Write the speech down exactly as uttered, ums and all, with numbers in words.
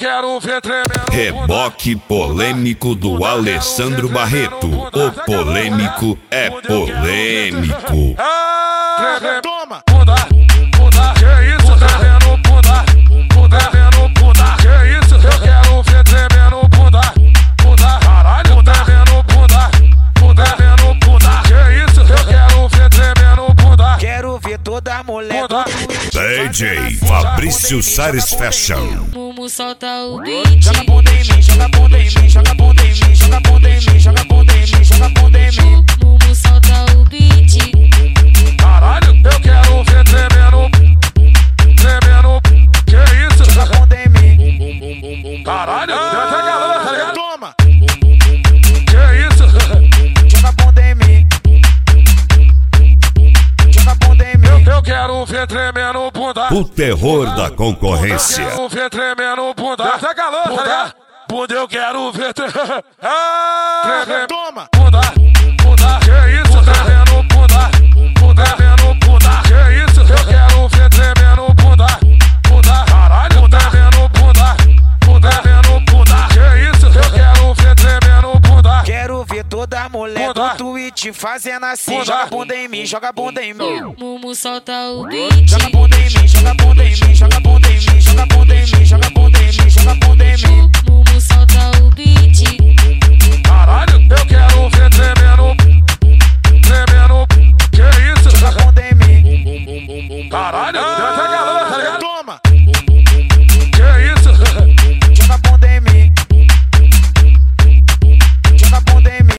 quero ver tremendo. Reboque polêmico do Alessandro Barreto. O polêmico é polêmico. Toma! Bunda, bunda, que isso? Tremendo bunda, bunda, tremendo bunda, que isso? Eu quero ver tremendo bunda, bunda, caralho, tremendo bunda, bunda, tremendo bunda, que isso? Eu quero ver tremendo bunda. Quero ver toda mulher do D J Fabrício Sares Fashion. Mumu solta o beat. Joga bunda em mim, joga bunda em mim, joga bunda em mim, joga bunda em mim, joga bunda em mim, joga bunda em mim. Mumu solta o beat. Caralho, eu quero ver tremendo, tremendo, que isso? Joga bunda em mim. Caralho, deu até calor, tá ligado? Toma! Que isso? Joga bunda em mim. Joga bunda em mim. Eu quero ver tremendo bunda. O terror da concorrência. Eu quero ver tremendo bunda. Deu até calor, tá ligado? Bunda, eu quero ver tremendo. Ah, Toma! bunda, bunda, que isso? Tremendo bunda, bunda, tremendo bunda, que isso? Eu quero ver tremendo bunda, bunda, caralho, bunda, tremendo bunda, bunda, tremendo bunda, que isso? Eu quero ver tremendo bunda. Quero ver toda mulher Bunda. do Twitch fazendo assim. Bunda. Joga bunda em mim, joga bunda em mim. Mumu solta o beat. Joga bunda em mim, joga bunda em mim, joga bunda em mim, joga bunda em mim, joga bunda em mim, joga bunda em mim. Mumu solta o beat. Caralho, eu quero ver tremendo.